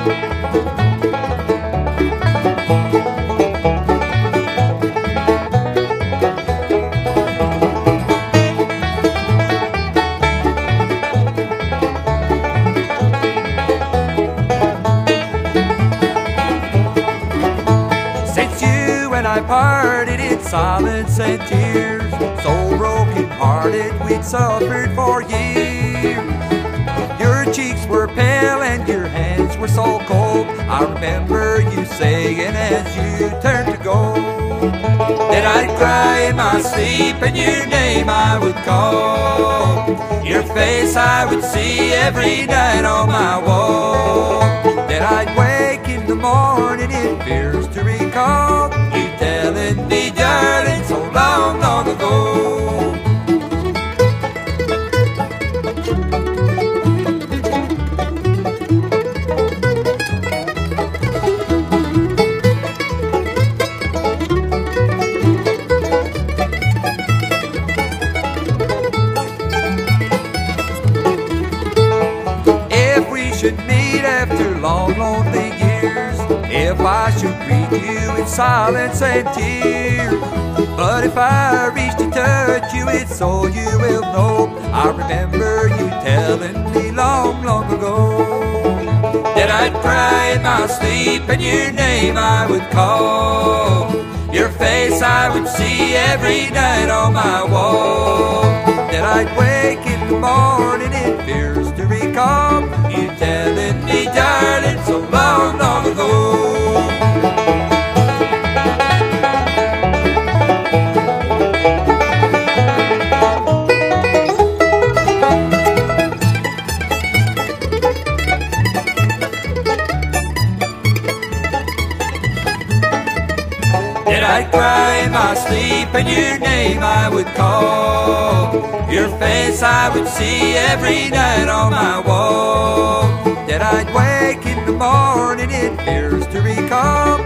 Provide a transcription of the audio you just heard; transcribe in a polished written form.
I parted in silence and tears, so broken-hearted we'd suffered for years. Your cheeks were pale and your hands were so cold. I remember you saying as you turned to go that I'd cry in my sleep and your name I would call. Your face I would see every night on my wall. That I'd wake in the morning in fears to recall you telling me, darling, so long, long ago. If we should meet after long, lonely years, if I should greet you in silence and tears, but if I reach to touch you, it's so you will know I remember you telling me long, long ago that I'd cry in my sleep and your name I would call. Your face I would see every night on my wall. That I'd wake in the morning in fears to recall you telling me, darling, so long, long ago. That I'd cry in my sleep and your name I would call. Your face I would see every night on my wall. That I'd wake in the morning in fears to recall